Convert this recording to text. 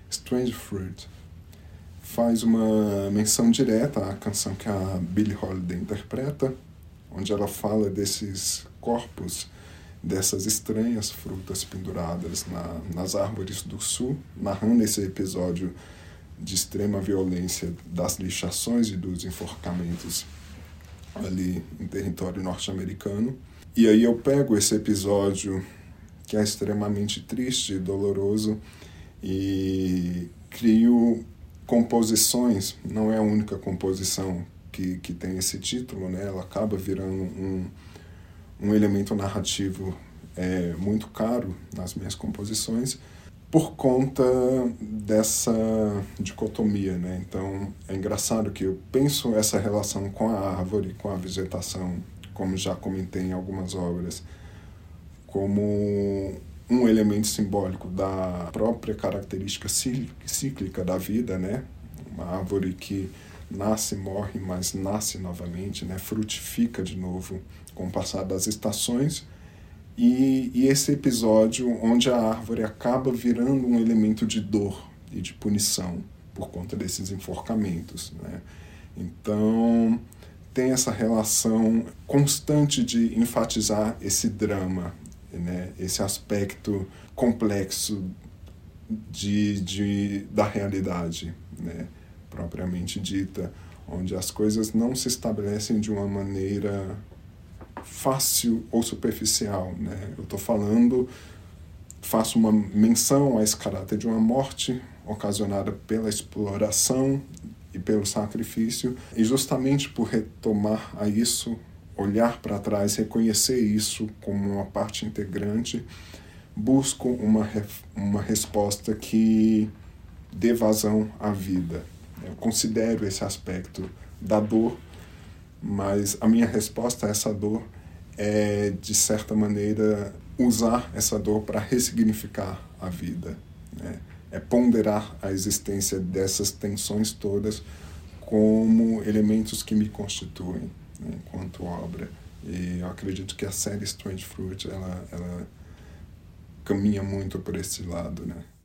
Strange Fruit faz uma menção direta à canção que a Billie Holiday interpreta, onde ela fala desses corpos, dessas estranhas frutas penduradas nas árvores do sul, narrando esse episódio de extrema violência das lixações e dos enforcamentos ali em território norte-americano. E aí eu pego esse episódio que é extremamente triste e doloroso e crio composições. Não é a única composição que tem esse título, né? Ela acaba virando um elemento narrativo muito caro nas minhas composições por conta dessa dicotomia, né? Então é engraçado que eu penso essa relação com a árvore, com a vegetação, como já comentei em algumas obras, como um elemento simbólico da própria característica cíclica da vida, né? Uma árvore que nasce, morre, mas nasce novamente, né? Frutifica de novo com o passar das estações. E esse episódio onde a árvore acaba virando um elemento de dor e de punição por conta desses enforcamentos, né? Então tem essa relação constante de enfatizar esse drama, né? Esse aspecto complexo da realidade, né? Propriamente dita, onde as coisas não se estabelecem de uma maneira fácil ou superficial, né? Eu estou faço uma menção a esse caráter de uma morte ocasionada pela exploração e pelo sacrifício, e justamente por retomar a isso, olhar para trás, reconhecer isso como uma parte integrante, busco uma resposta que dê vazão à vida. Eu considero esse aspecto da dor, mas a minha resposta a essa dor é, de certa maneira, usar essa dor para ressignificar a vida, né? É ponderar a existência dessas tensões todas como elementos que me constituem, né, enquanto obra. E eu acredito que a série Strange Fruit ela caminha muito por esse lado, né?